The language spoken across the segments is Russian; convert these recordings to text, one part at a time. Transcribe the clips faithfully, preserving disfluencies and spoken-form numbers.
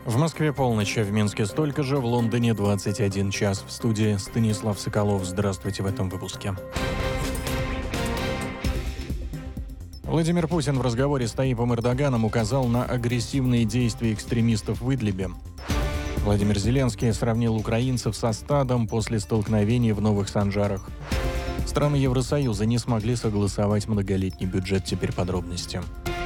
В Москве полночь, а в Минске столько же, в Лондоне двадцать один час. В студии Станислав Соколов. Здравствуйте в этом выпуске. Владимир Путин в разговоре с Таипом Эрдоганом указал на агрессивные действия экстремистов в Идлибе. Владимир Зеленский сравнил украинцев со стадом после столкновений в Новых Санжарах. Страны Евросоюза не смогли согласовать многолетний бюджет. Теперь подробности.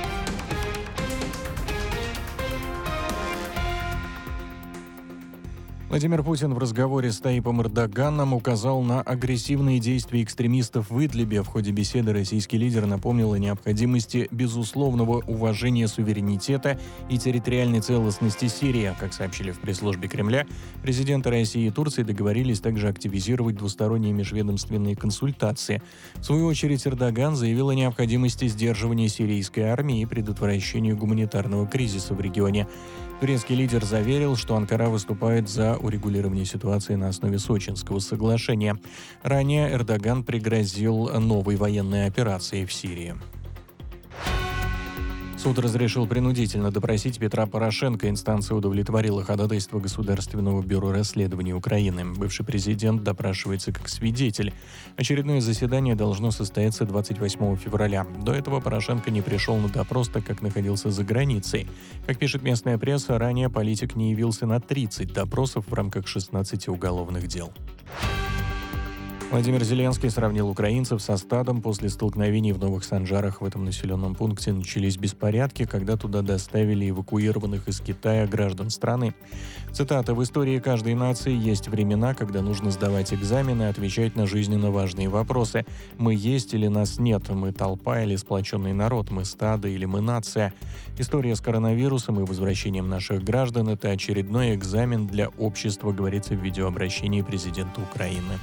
Владимир Путин в разговоре с Таипом Эрдоганом указал на агрессивные действия экстремистов в Идлибе. В ходе беседы российский лидер напомнил о необходимости безусловного уважения суверенитета и территориальной целостности Сирии. Как сообщили в пресс-службе Кремля, президенты России и Турции договорились также активизировать двусторонние межведомственные консультации. В свою очередь Эрдоган заявил о необходимости сдерживания сирийской армии и предотвращению гуманитарного кризиса в регионе. Турецкий лидер заверил, что Анкара выступает за урегулирование ситуации на основе Сочинского соглашения. Ранее Эрдоган пригрозил новой военной операцией в Сирии. Суд разрешил принудительно допросить Петра Порошенко. Инстанция удовлетворила ходатайство Государственного бюро расследований Украины. Бывший президент допрашивается как свидетель. Очередное заседание должно состояться двадцать восьмого февраля. До этого Порошенко не пришел на допрос, так как находился за границей. Как пишет местная пресса, ранее политик не явился на тридцать допросов в рамках шестнадцати уголовных дел. Владимир Зеленский сравнил украинцев со стадом. После столкновений в Новых Санжарах в этом населенном пункте начались беспорядки, когда туда доставили эвакуированных из Китая граждан страны. Цитата: «В истории каждой нации есть времена, когда нужно сдавать экзамены и отвечать на жизненно важные вопросы. Мы есть или нас нет? Мы толпа или сплоченный народ? Мы стадо или мы нация? История с коронавирусом и возвращением наших граждан – это очередной экзамен для общества», говорится в видеообращении президента Украины.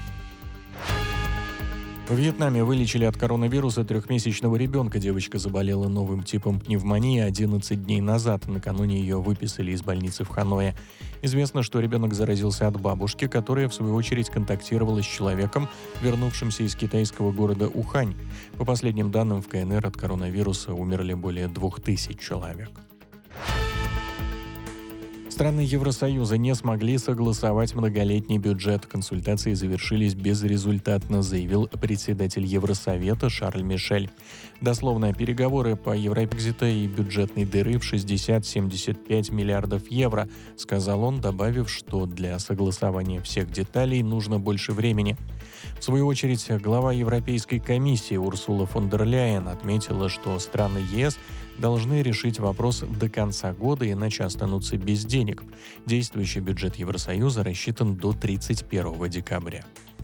В Вьетнаме вылечили от коронавируса трехмесячного ребенка. Девочка заболела новым типом пневмонии одиннадцать дней назад. Накануне ее выписали из больницы в Ханое. Известно, что ребенок заразился от бабушки, которая, в свою очередь, контактировала с человеком, вернувшимся из китайского города Ухань. По последним данным, в КНР от коронавируса умерли более двух тысяч человек. Страны Евросоюза не смогли согласовать многолетний бюджет. Консультации завершились безрезультатно, заявил председатель Евросовета Шарль Мишель. Дословно, переговоры по Евробрекзита и бюджетной дыры в шестьдесят-семьдесят пять миллиардов евро, сказал он, добавив, что для согласования всех деталей нужно больше времени. В свою очередь, глава Европейской комиссии Урсула фон дер Ляйен отметила, что страны ЕС должны решить вопрос до конца года, иначе останутся без денег. Действующий бюджет Евросоюза рассчитан до тридцать первого декабря.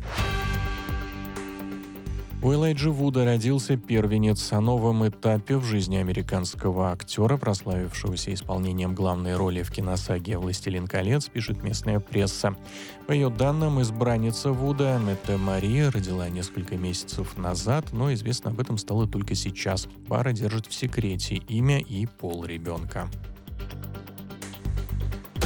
У Элайджи Вуда родился первенец. О новом этапе в жизни американского актера, прославившегося исполнением главной роли в киносаге «Властелин колец», пишет местная пресса. По ее данным, избранница Вуда, Мэтта Мари, родила несколько месяцев назад, но известно об этом стало только сейчас. Пара держит в секрете имя и пол ребенка.